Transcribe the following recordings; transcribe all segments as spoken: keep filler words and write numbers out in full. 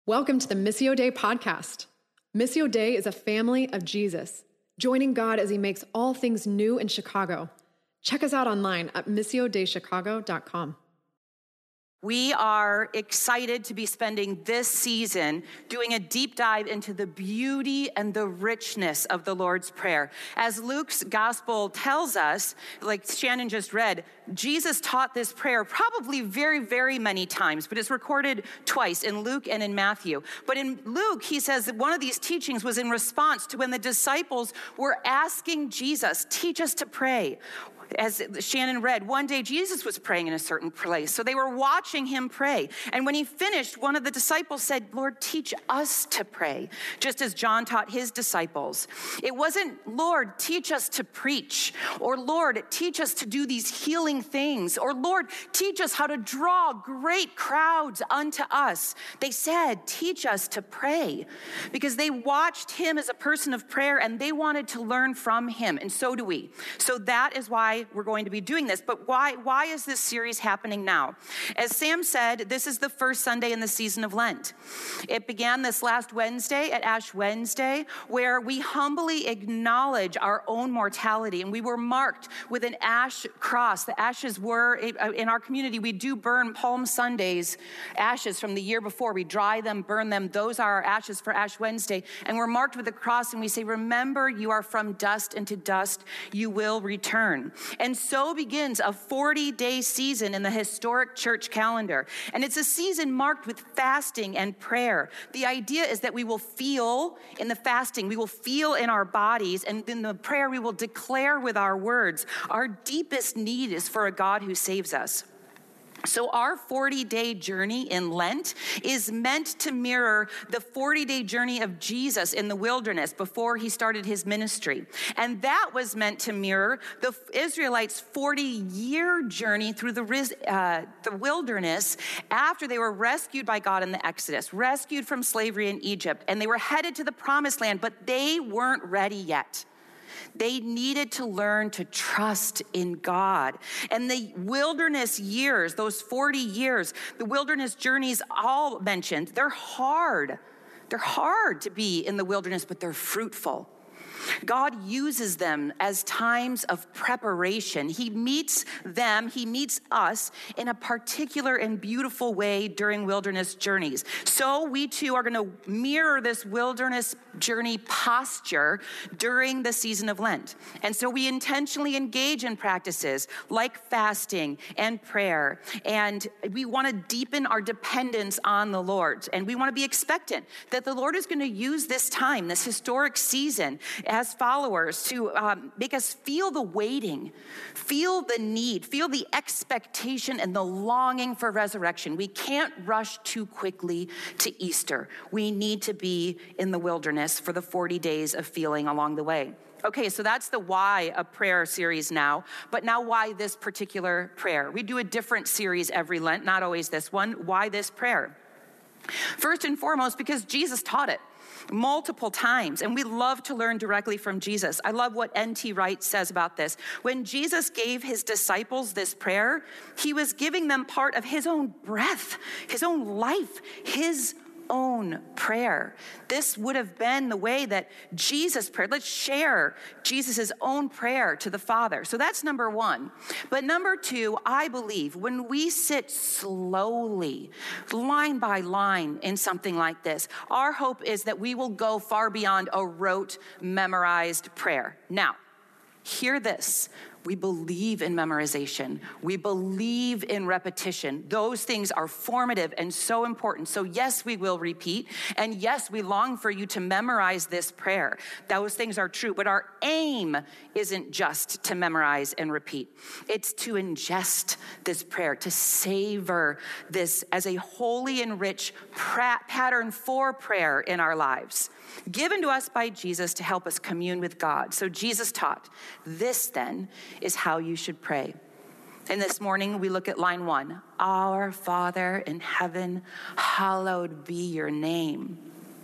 Welcome to the Missio Dei podcast. Missio Dei is a family of Jesus, joining God as he makes all things new in Chicago. Check us out online at missio dei chicago dot com. We are excited to be spending this season doing a deep dive into the beauty and the richness of the Lord's Prayer. As Luke's gospel tells us, like Shannon just read, Jesus taught this prayer probably very, very many times, but it's recorded twice in Luke and in Matthew. But in Luke, he says that one of these teachings was in response to when the disciples were asking Jesus, teach us to pray. As Shannon read, one day Jesus was praying in a certain place. So they were watching him pray. And when he finished, one of the disciples said, Lord, teach us to pray, just as John taught his disciples. It wasn't, Lord, teach us to preach, or Lord, teach us to do these healing things, or Lord, teach us how to draw great crowds unto us. They said, teach us to pray, because they watched him as a person of prayer and they wanted to learn from him. And so do we. So that is why we're going to be doing this. But why, why is this series happening now? As Sam said, this is the first Sunday in the season of Lent. It began this last Wednesday at Ash Wednesday, where we humbly acknowledge our own mortality. And we were marked with an ash cross. The ashes were, in our community, we do burn Palm Sundays, ashes from the year before. We dry them, burn them. Those are our ashes for Ash Wednesday. And we're marked with a cross, and we say, remember, you are from dust, and to dust you will return. And so begins a forty-day season in the historic church calendar. And it's a season marked with fasting and prayer. The idea is that we will feel in the fasting, we will feel in our bodies, and in the prayer we will declare with our words. Our deepest need is for a God who saves us. So our forty-day journey in Lent is meant to mirror the forty-day journey of Jesus in the wilderness before he started his ministry. And that was meant to mirror the Israelites' forty-year journey through the, uh, the wilderness after they were rescued by God in the Exodus, rescued from slavery in Egypt, and they were headed to the promised land, but they weren't ready yet. They needed to learn to trust in God. And the wilderness years, those forty years, the wilderness journeys all mentioned, they're hard. They're hard to be in the wilderness, but they're fruitful. God uses them as times of preparation. He meets them, he meets us in a particular and beautiful way during wilderness journeys. So we too are going to mirror this wilderness journey posture during the season of Lent. And so we intentionally engage in practices like fasting and prayer. And we want to deepen our dependence on the Lord. And we want to be expectant that the Lord is going to use this time, this historic season, as followers to um, make us feel the waiting, feel the need, feel the expectation and the longing for resurrection. We can't rush too quickly to Easter. We need to be in the wilderness for the forty days of feeling along the way. Okay, so that's the why of prayer series now, but now why this particular prayer? We do a different series every Lent, not always this one. Why this prayer? First and foremost, because Jesus taught it multiple times, and we love to learn directly from Jesus. I love what N T Wright says about this. When Jesus gave his disciples this prayer, he was giving them part of his own breath, his own life, his own prayer. This would have been the way that Jesus prayed. Let's share Jesus' own prayer to the Father. So that's number one. But number two, I believe when we sit slowly, line by line in something like this, our hope is that we will go far beyond a rote, memorized prayer. Now, hear this. We believe in memorization. We believe in repetition. Those things are formative and so important. So yes, we will repeat. And yes, we long for you to memorize this prayer. Those things are true. But our aim isn't just to memorize and repeat. It's to ingest this prayer, to savor this as a holy and rich pra- pattern for prayer in our lives, given to us by Jesus to help us commune with God. So Jesus taught, this then is how you should pray. And this morning we look at line one. Our Father in heaven, hallowed be your name.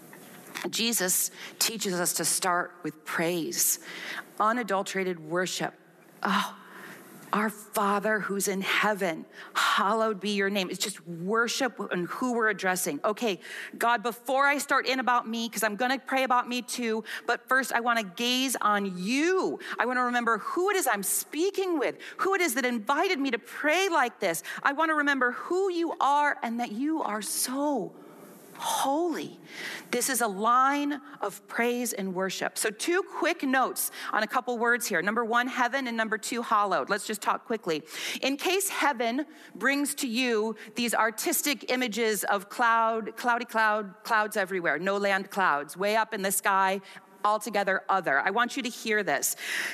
Jesus teaches us to start with praise, unadulterated worship. Oh, Our Father who's in heaven, hallowed be your name. It's just worship and who we're addressing. Okay, God, before I start in about me, because I'm going to pray about me too, but first I want to gaze on you. I want to remember who it is I'm speaking with, who it is that invited me to pray like this. I want to remember who you are and that you are so holy. This is a line of praise and worship. So two quick notes on a couple words here. Number one, heaven, and number two, hallowed. Let's just talk quickly. In case heaven brings to you these artistic images of cloud, cloudy cloud, clouds everywhere, no land clouds, way up in the sky, altogether other. I want you to hear this.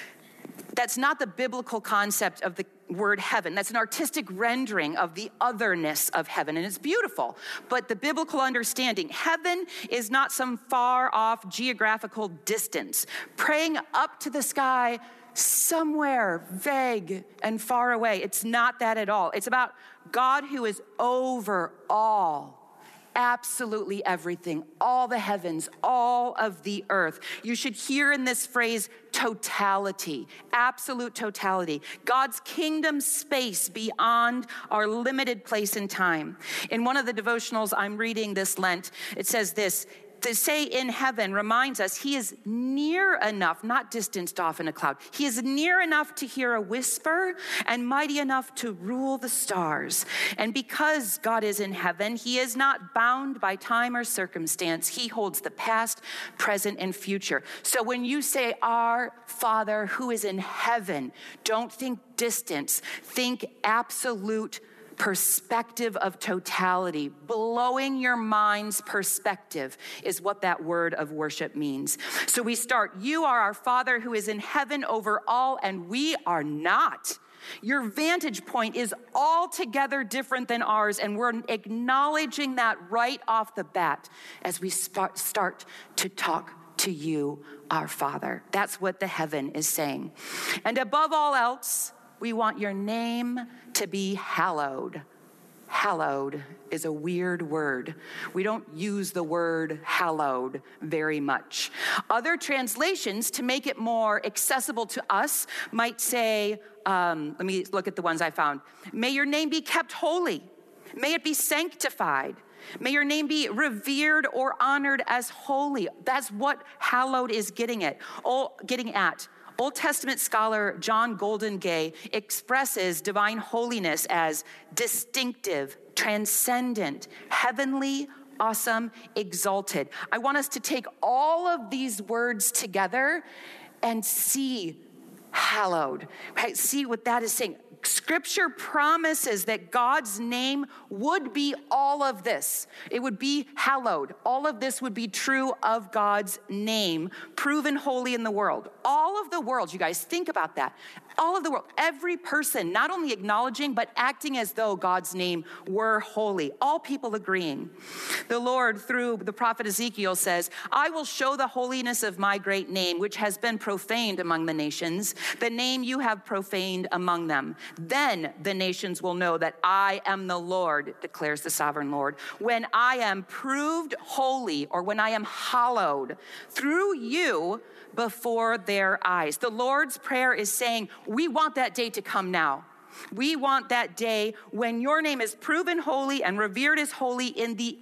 That's not the biblical concept of the word heaven. That's an artistic rendering of the otherness of heaven, and it's beautiful. But the biblical understanding, heaven is not some far off geographical distance, praying up to the sky somewhere vague and far away. It's not that at all. It's about God who is over all. Absolutely everything, all the heavens, all of the earth. You should hear in this phrase totality, absolute totality. God's kingdom space beyond our limited place and time. In one of the devotionals I'm reading this Lent, it says this: to say in heaven reminds us he is near enough, not distanced off in a cloud. He is near enough to hear a whisper and mighty enough to rule the stars. And because God is in heaven, he is not bound by time or circumstance. He holds the past, present, and future. So when you say, our Father who is in heaven, don't think distance, think absolute perspective of totality. Blowing your mind's perspective is what that word of worship means. So we start, you are our Father who is in heaven over all, and we are not. Your vantage point is altogether different than ours, and we're acknowledging that right off the bat as we start, start to talk to you, our Father. That's what the heaven is saying. And above all else, we want your name to be hallowed. Hallowed is a weird word. We don't use the word hallowed very much. Other translations, to make it more accessible to us, might say, um, let me look at the ones I found. May your name be kept holy. May it be sanctified. May your name be revered or honored as holy. That's what hallowed is getting at. Oh, getting at. Old Testament scholar John Goldingay expresses divine holiness as distinctive, transcendent, heavenly, awesome, exalted. I want us to take all of these words together and see hallowed, right? See what that is saying. Scripture promises that God's name would be all of this. It would be hallowed. All of this would be true of God's name, proven holy in the world. All of the world, you guys, think about that. All of the world, every person, not only acknowledging, but acting as though God's name were holy. All people agreeing. The Lord, through the prophet Ezekiel, says, I will show the holiness of my great name, which has been profaned among the nations, the name you have profaned among them. Then the nations will know that I am the Lord, declares the sovereign Lord, when I am proved holy, or when I am hallowed through you before their eyes. The Lord's Prayer is saying, we want that day to come now. We want that day when your name is proven holy and revered as holy in the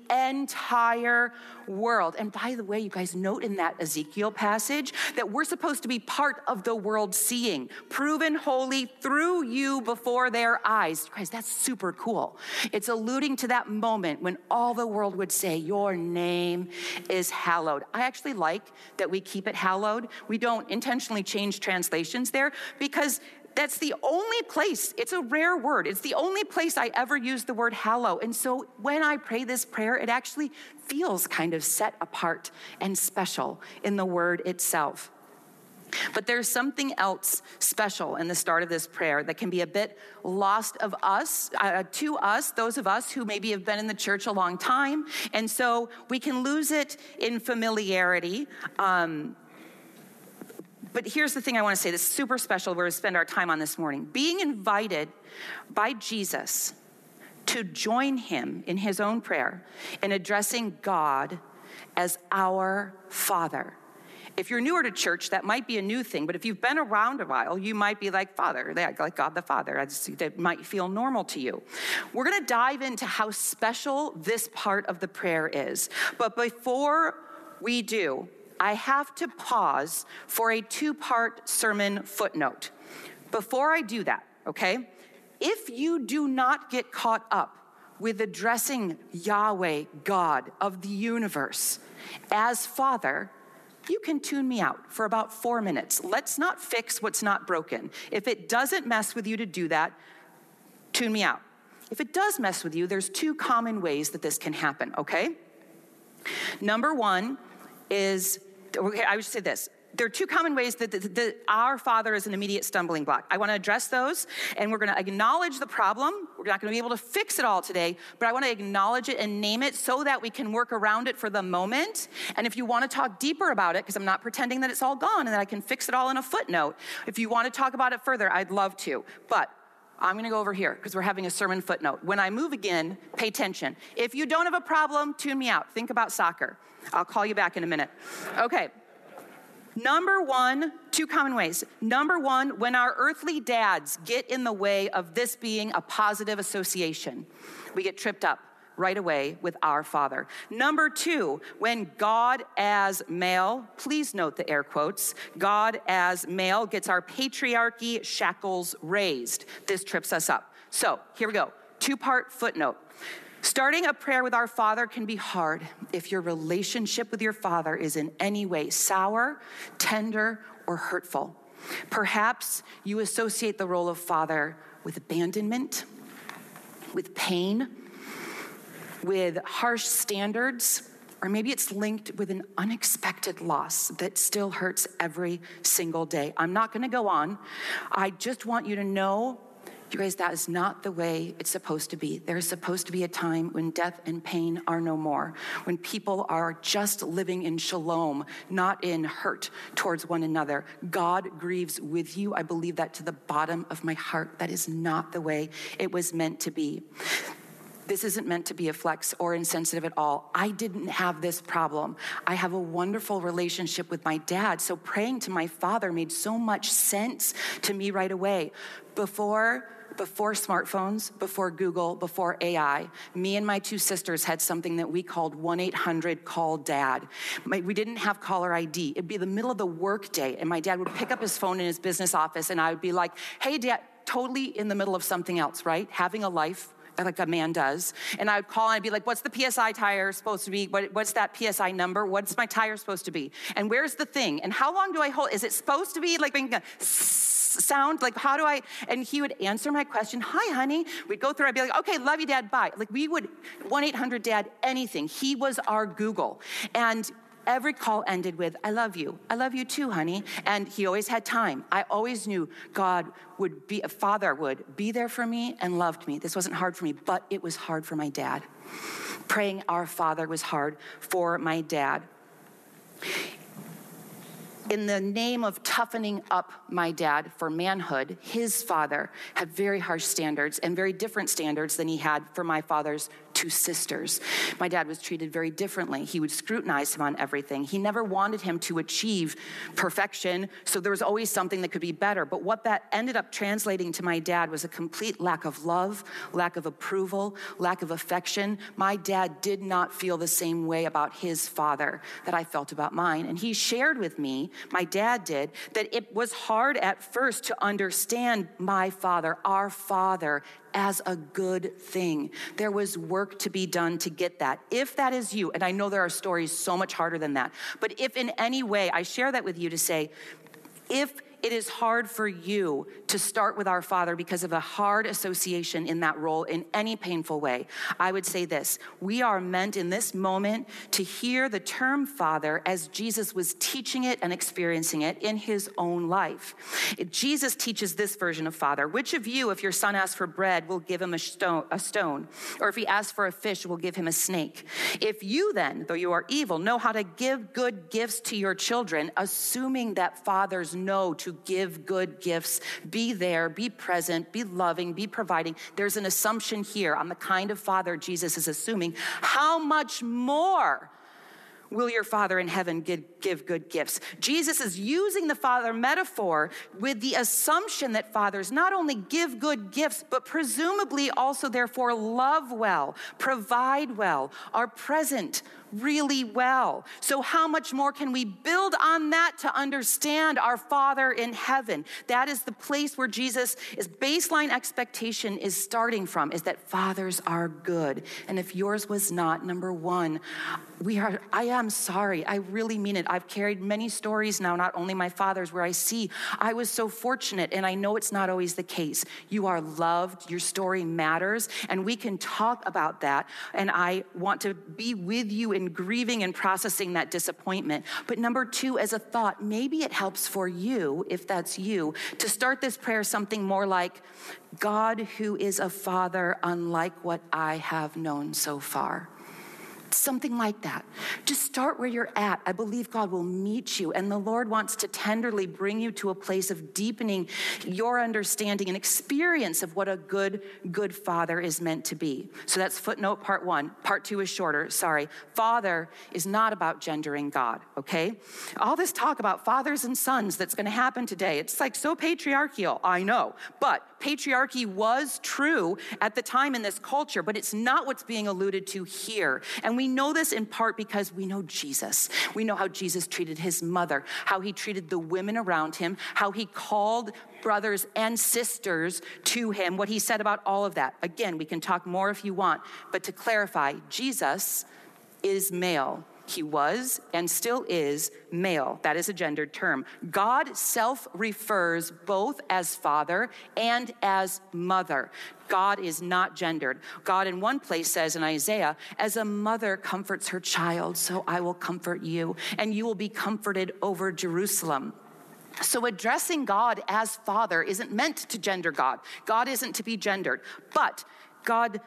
entire world. And by the way, you guys, note in that Ezekiel passage that we're supposed to be part of the world seeing, proven holy through you before their eyes. Guys, that's super cool. It's alluding to that moment when all the world would say, your name is hallowed. I actually like that we keep it hallowed. We don't intentionally change translations there because that's the only place, it's a rare word. It's the only place I ever use the word hallow. And so when I pray this prayer, it actually feels kind of set apart and special in the word itself. But there's something else special in the start of this prayer that can be a bit lost of us, uh, to us, those of us who maybe have been in the church a long time. And so we can lose it in familiarity. Um, But here's the thing I want to say that's super special where we spend our time on this morning. Being invited by Jesus to join him in his own prayer in addressing God as our Father. If you're newer to church, that might be a new thing, but if you've been around a while, you might be like Father, like God the Father. That might feel normal to you. We're gonna dive into how special this part of the prayer is. But before we do, I have to pause for a two-part sermon footnote. Before I do that, okay? If you do not get caught up with addressing Yahweh, God of the universe, as Father, you can tune me out for about four minutes. Let's not fix what's not broken. If it doesn't mess with you to do that, tune me out. If it does mess with you, there's two common ways that this can happen, okay? Number one is, okay, I would say this. There are two common ways that the, the, our Father is an immediate stumbling block. I want to address those, and we're going to acknowledge the problem. We're not going to be able to fix it all today, but I want to acknowledge it and name it so that we can work around it for the moment. And if you want to talk deeper about it, because I'm not pretending that it's all gone and that I can fix it all in a footnote, if you want to talk about it further, I'd love to. But I'm going to go over here because we're having a sermon footnote. When I move again, pay attention. If you don't have a problem, tune me out. Think about soccer. I'll call you back in a minute. Okay. Number one, two common ways. Number one, when our earthly dads get in the way of this being a positive association, we get tripped up right away with our Father. Number two, when God as male, please note the air quotes, God as male gets our patriarchy shackles raised. This trips us up. So here we go, two-part footnote. Starting a prayer with our Father can be hard if your relationship with your Father is in any way sour, tender, or hurtful. Perhaps you associate the role of Father with abandonment, with pain, with harsh standards, or maybe it's linked with an unexpected loss that still hurts every single day. I'm not going to go on. I just want you to know, you guys, that is not the way it's supposed to be. There is supposed to be a time when death and pain are no more, when people are just living in shalom, not in hurt towards one another. God grieves with you. I believe that to the bottom of my heart. That is not the way it was meant to be. This isn't meant to be a flex or insensitive at all. I didn't have this problem. I have a wonderful relationship with my dad, so praying to my Father made so much sense to me right away. Before Before smartphones, before Google, before A I, me and my two sisters had something that we called one eight hundred call dad. My, we didn't have caller I D. It'd be the middle of the workday, and my dad would pick up his phone in his business office, and I would be like, hey, Dad, totally in the middle of something else, right? Having a life like a man does. And I would call and I'd be like, what's the P S I tire supposed to be? What, what's that P S I number? What's my tire supposed to be? And where's the thing? And how long do I hold? Is it supposed to be like making a sound? Like, how do I? And he would answer my question. Hi, honey. We'd go through. I'd be like, okay, love you, Dad. Bye. Like, we would one eight hundred dad anything. He was our Google. And every call ended with, I love you. I love you too, honey. And he always had time. I always knew God would be, a father would be there for me and loved me. This wasn't hard for me, but it was hard for my dad. Praying our Father was hard for my dad. In the name of toughening up my dad for manhood, his father had very harsh standards and very different standards than he had for my father's two sisters. My dad was treated very differently. He would scrutinize him on everything. He never wanted him to achieve perfection, so there was always something that could be better. But what that ended up translating to my dad was a complete lack of love, lack of approval, lack of affection. My dad did not feel the same way about his father that I felt about mine. And he shared with me, my dad did, that it was hard at first to understand my father, our father, as a good thing. There was work to be done to get that. If that is you, and I know there are stories so much harder than that, but if in any way, I share that with you to say, if it is hard for you to start with our Father because of a hard association in that role in any painful way, I would say this: we are meant in this moment to hear the term Father as Jesus was teaching it and experiencing it in his own life. Jesus teaches this version of Father. Which of you, if your son asks for bread, will give him a stone, a stone? Or if he asks for a fish, will give him a snake? If you then, though you are evil, know how to give good gifts to your children, assuming that fathers know to give good gifts, be there, be present, be loving, be providing. There's an assumption here on the kind of father Jesus is assuming. How much more will your Father in heaven give, give good gifts. Jesus is using the Father metaphor with the assumption that fathers not only give good gifts, but presumably also therefore love well, provide well, are present really well. So how much more can we build on that to understand our Father in heaven? That is the place where Jesus' baseline expectation is starting from, is that fathers are good. And if yours was not, number one, we are, I am sorry. I really mean it. I've carried many stories now, not only my father's, where I see I was so fortunate, and I know it's not always the case. You are loved. Your story matters, and we can talk about that. And I want to be with you in grieving and processing that disappointment. But number two, as a thought, maybe it helps for you, if that's you, to start this prayer something more like, God who is a father unlike what I have known so far. Something like that. Just start where you're at. I believe God will meet you, and the Lord wants to tenderly bring you to a place of deepening your understanding and experience of what a good, good father is meant to be. So that's footnote part one. Part two is shorter, sorry. Father is not about gendering God, okay? All this talk about fathers and sons that's gonna happen today, it's like so patriarchal, I know, but patriarchy was true at the time in this culture, but it's not what's being alluded to here. And we know this in part because we know Jesus. We know how Jesus treated his mother, how he treated the women around him, how he called brothers and sisters to him, what he said about all of that. Again, we can talk more if you want, but to clarify, Jesus is male. He was and still is male. That is a gendered term. God self-refers both as father and as mother. God is not gendered. God in one place says in Isaiah, as a mother comforts her child, so I will comfort you, and you will be comforted over Jerusalem. So addressing God as father isn't meant to gender God. God isn't to be gendered, but God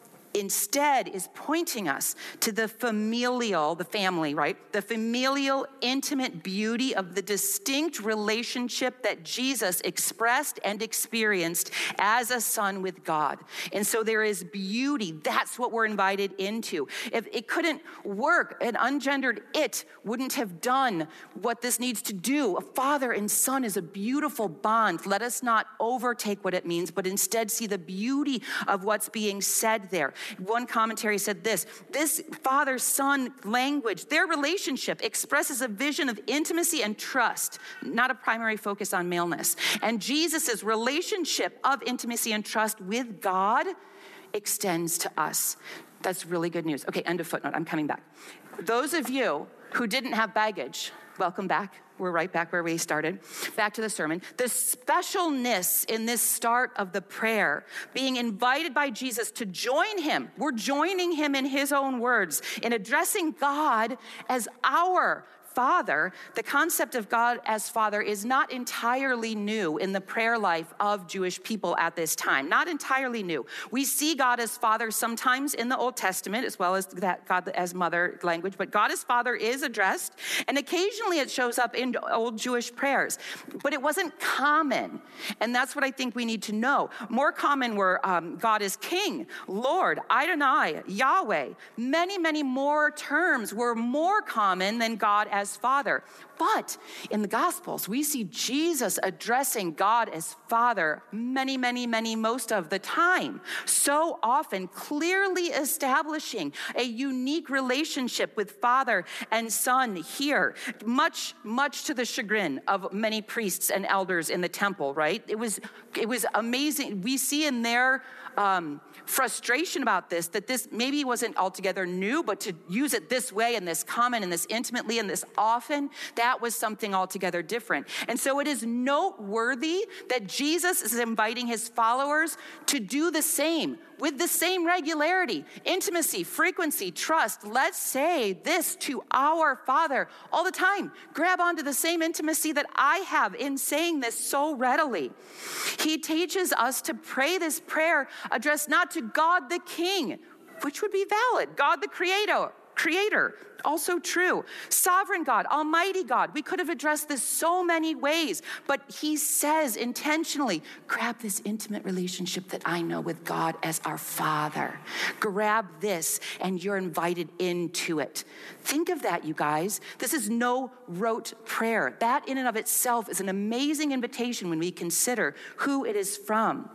instead is pointing us to the familial, the family, right? The familial, intimate beauty of the distinct relationship that Jesus expressed and experienced as a son with God. And so there is beauty. That's what we're invited into. If it couldn't work, an ungendered it wouldn't have done what this needs to do. A father and son is a beautiful bond. Let us not overtake what it means, but instead see the beauty of what's being said there. One commentary said this, this father-son language, their relationship expresses a vision of intimacy and trust, not a primary focus on maleness. And Jesus's relationship of intimacy and trust with God extends to us. That's really good news. Okay, end of footnote. I'm coming back. Those of you who didn't have baggage, welcome back. We're right back where we started. Back to the sermon. The specialness in this start of the prayer, being invited by Jesus to join him. We're joining him in his own words in addressing God as our Father. The concept of God as Father is not entirely new in the prayer life of Jewish people at this time. Not entirely new. We see God as Father sometimes in the Old Testament, as well as that God as Mother language, but God as Father is addressed, and occasionally it shows up in old Jewish prayers, but it wasn't common, and that's what I think we need to know. More common were um, God is King, Lord, Adonai, Yahweh. Many, many more terms were more common than God as Father. But in the Gospels, we see Jesus addressing God as Father many, many, many, most of the time. So often clearly establishing a unique relationship with Father and Son here, much, much to the chagrin of many priests and elders in the temple, right? It was, it was amazing. We see in their um, frustration about this, that this maybe wasn't altogether new, but to use it this way and this common and this intimately and this often, that was something altogether different. And so it is noteworthy that Jesus is inviting his followers to do the same with the same regularity, intimacy, frequency, trust. Let's say this to our Father all the time. Grab onto the same intimacy that I have in saying this so readily. He teaches us to pray this prayer addressed not to God the King, which would be valid, God the Creator, Creator, also true. Sovereign God, Almighty God. We could have addressed this so many ways, but he says intentionally, grab this intimate relationship that I know with God as our Father. Grab this and you're invited into it. Think of that, you guys. This is no rote prayer. That in and of itself is an amazing invitation when we consider who it is from.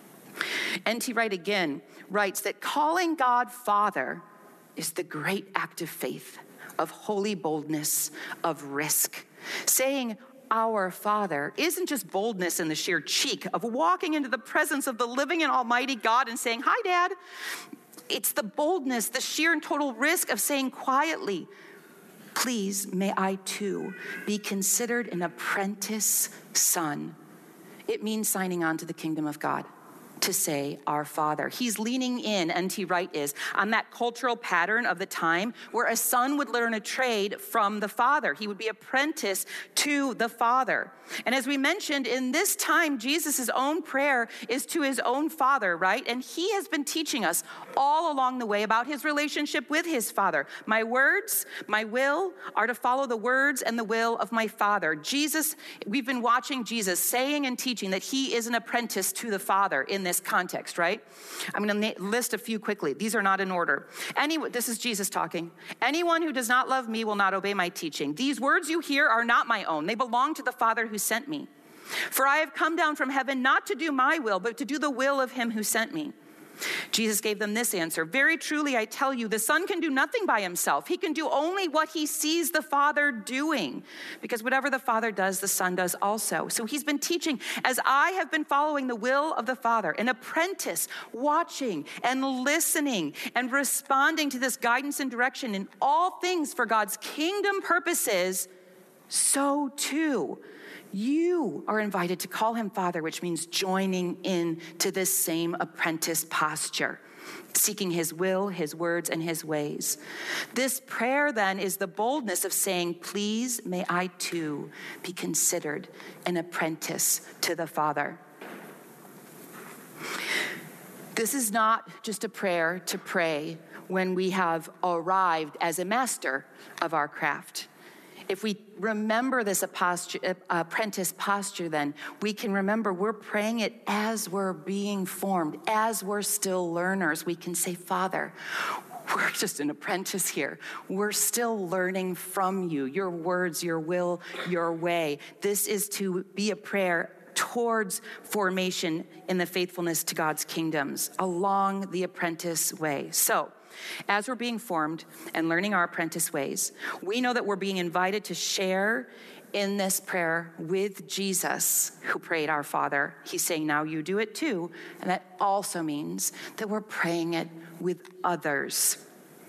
N T Wright again writes that calling God Father is the great act of faith, of holy boldness, of risk. Saying our Father isn't just boldness in the sheer cheek of walking into the presence of the living and almighty God and saying, hi, Dad. It's the boldness, the sheer and total risk of saying quietly, please, may I too be considered an apprentice son. It means signing on to the kingdom of God. To say our Father. He's leaning in, N T Wright is, on that cultural pattern of the time where a son would learn a trade from the father. He would be apprentice to the Father. And as we mentioned, in this time, Jesus' own prayer is to his own Father, right? And he has been teaching us all along the way about his relationship with his Father. My words, my will are to follow the words and the will of my Father. Jesus, we've been watching Jesus saying and teaching that he is an apprentice to the Father in this context, right? I'm going to list a few quickly. These are not in order. Any, this is Jesus talking. Anyone who does not love me will not obey my teaching. These words you hear are not my own. They belong to the Father who sent me. For I have come down from heaven not to do my will, but to do the will of him who sent me. Jesus gave them this answer. Very truly, I tell you, the Son can do nothing by himself. He can do only what he sees the Father doing, because whatever the Father does, the Son does also. So he's been teaching, as I have been following the will of the Father, an apprentice, watching and listening and responding to this guidance and direction in all things for God's kingdom purposes, so too you are invited to call him Father, which means joining in to this same apprentice posture, seeking his will, his words, and his ways. This prayer then is the boldness of saying, please, may I too be considered an apprentice to the Father. This is not just a prayer to pray when we have arrived as a master of our craft. If we remember this apprentice posture, then we can remember we're praying it as we're being formed, as we're still learners. We can say, Father, we're just an apprentice here. We're still learning from you, your words, your will, your way. This is to be a prayer towards formation in the faithfulness to God's kingdoms along the apprentice way. So, as we're being formed and learning our apprentice ways, we know that we're being invited to share in this prayer with Jesus, who prayed our Father. He's saying, now you do it too. And that also means that we're praying it with others.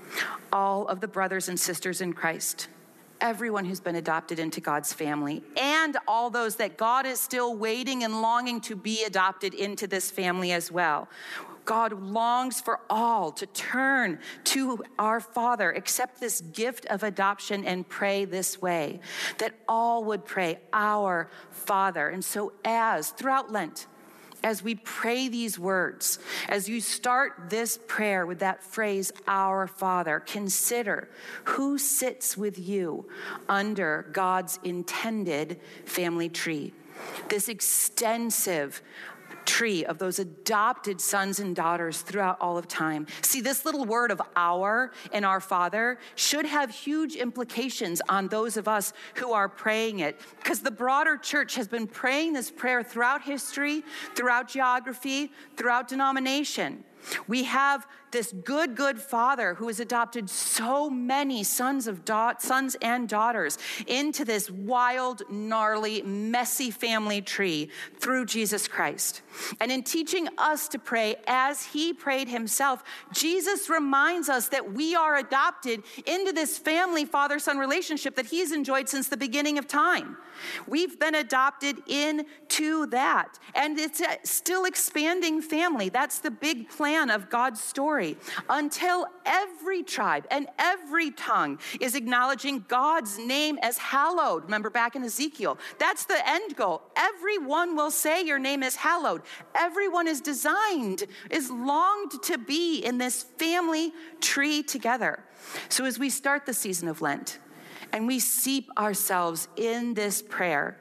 All of the brothers and sisters in Christ, everyone who's been adopted into God's family, and all those that God is still waiting and longing to be adopted into this family as well. God longs for all to turn to our Father, accept this gift of adoption, and pray this way, that all would pray, our Father. And so as, throughout Lent, as we pray these words, as you start this prayer with that phrase, our Father, consider who sits with you under God's intended family tree. This extensive tree of those adopted sons and daughters throughout all of time. See, this little word of our and our Father should have huge implications on those of us who are praying it, because the broader church has been praying this prayer throughout history, throughout geography, throughout denomination. We have this good, good Father who has adopted so many sons of da- sons and daughters into this wild, gnarly, messy family tree through Jesus Christ. And in teaching us to pray as he prayed himself, Jesus reminds us that we are adopted into this family father-son relationship that he's enjoyed since the beginning of time. We've been adopted into that. And it's a still expanding family. That's the big plan plan of God's story until every tribe and every tongue is acknowledging God's name as hallowed. Remember back in Ezekiel, that's the end goal. Everyone will say your name is hallowed. Everyone is designed, is longed to be in this family tree together. So as we start the season of Lent and we seep ourselves in this prayer,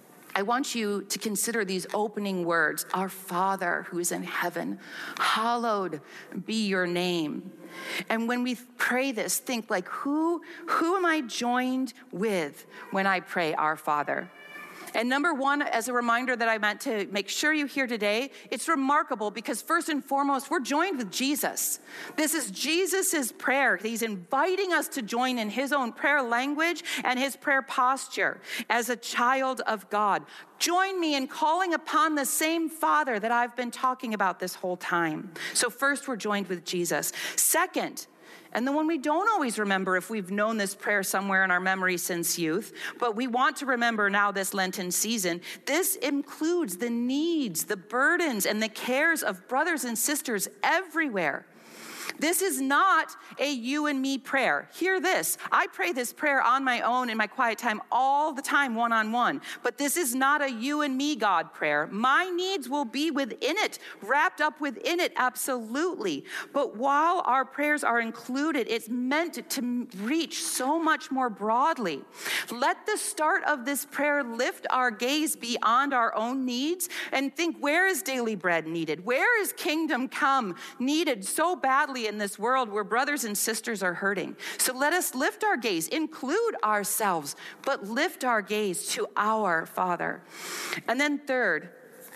I want you to consider these opening words. Our Father who is in heaven, hallowed be your name. And when we pray this, think like, who, who am I joined with when I pray our Father? And number one, as a reminder that I meant to make sure you hear today, it's remarkable because first and foremost, we're joined with Jesus. This is Jesus's prayer. He's inviting us to join in his own prayer language and his prayer posture as a child of God. Join me in calling upon the same Father that I've been talking about this whole time. So first, we're joined with Jesus. Second, and the one we don't always remember if we've known this prayer somewhere in our memory since youth, but we want to remember now this Lenten season, this includes the needs, the burdens, and the cares of brothers and sisters everywhere. This is not a you and me prayer. Hear this. I pray this prayer on my own in my quiet time all the time, one-on-one. But this is not a you and me God prayer. My needs will be within it, wrapped up within it, absolutely. But while our prayers are included, it's meant to reach so much more broadly. Let the start of this prayer lift our gaze beyond our own needs and think, where is daily bread needed? Where is kingdom come needed so badly in this world where brothers and sisters are hurting? So let us lift our gaze, include ourselves, but lift our gaze to our Father. And then third,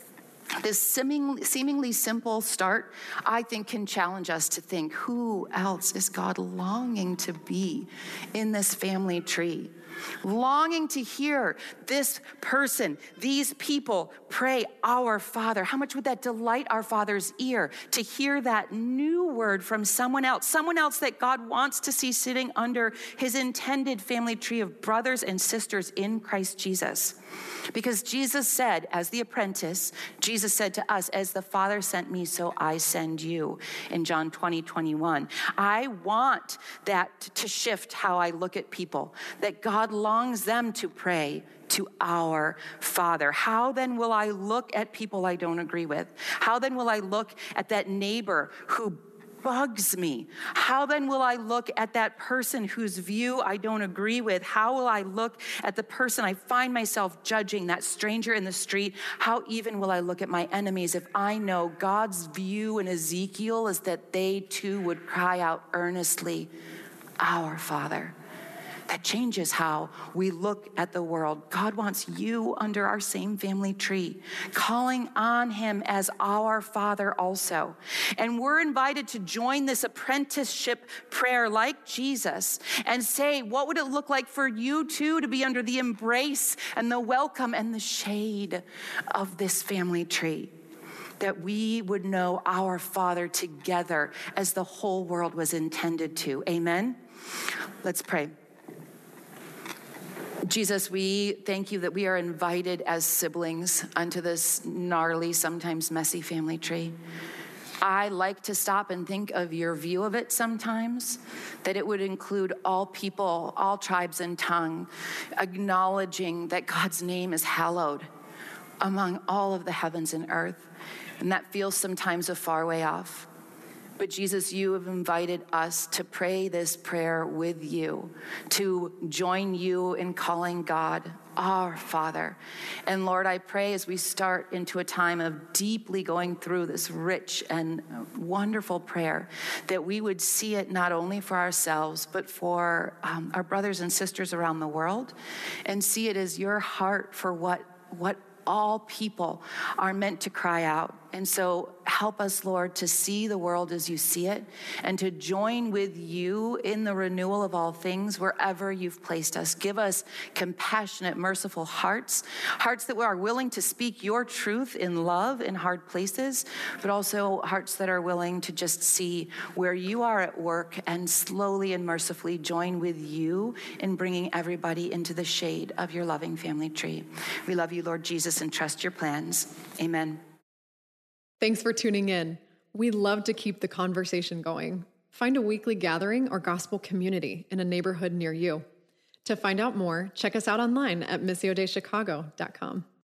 this seemingly, seemingly simple start, I think, can challenge us to think, who else is God longing to be in this family tree? Longing to hear this person, these people pray, our Father. How much would that delight our Father's ear to hear that new word from someone else, someone else that God wants to see sitting under his intended family tree of brothers and sisters in Christ Jesus. Because Jesus said, as the apprentice, Jesus said to us, as the Father sent me, so I send you, in John twenty, twenty-one. I want that to shift how I look at people, that God longs them to pray to our Father. How then will I look at people I don't agree with? How then will I look at that neighbor who bugs me? How then will I look at that person whose view I don't agree with? How will I look at the person I find myself judging, that stranger in the street? How even will I look at my enemies if I know God's view in Ezekiel is that they too would cry out earnestly, our Father? That changes how we look at the world. God wants you under our same family tree, calling on him as our Father also. And we're invited to join this apprenticeship prayer like Jesus and say, what would it look like for you too to be under the embrace and the welcome and the shade of this family tree? That we would know our Father together as the whole world was intended to. Amen? Let's pray. Jesus, we thank you that we are invited as siblings unto this gnarly, sometimes messy family tree. I like to stop and think of your view of it sometimes, that it would include all people, all tribes and tongue, acknowledging that God's name is hallowed among all of the heavens and earth. And that feels sometimes a far way off. But Jesus, you have invited us to pray this prayer with you, to join you in calling God our Father. And Lord, I pray as we start into a time of deeply going through this rich and wonderful prayer, that we would see it not only for ourselves, but for um, our brothers and sisters around the world, and see it as your heart for what what all people are meant to cry out. And so help us, Lord, to see the world as you see it and to join with you in the renewal of all things wherever you've placed us. Give us compassionate, merciful hearts, hearts that are willing to speak your truth in love in hard places, but also hearts that are willing to just see where you are at work and slowly and mercifully join with you in bringing everybody into the shade of your loving family tree. We love you, Lord Jesus, and trust your plans. Amen. Thanks for tuning in. We love to keep the conversation going. Find a weekly gathering or gospel community in a neighborhood near you. To find out more, check us out online at missio dei chicago dot com.